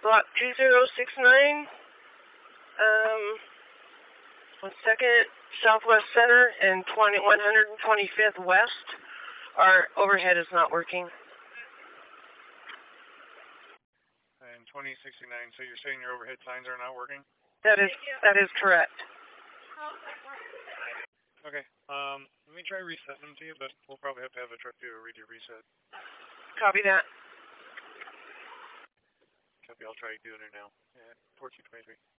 Block 2069, 2nd Southwest Center and 125th West. Our overhead is not working. And 2069, so you're saying your overhead signs are not working? That is correct. Okay, let me try resetting them to you, but we'll probably have to have a truck do a redo reset. Copy that. Copy, I'll try doing it now at 1423.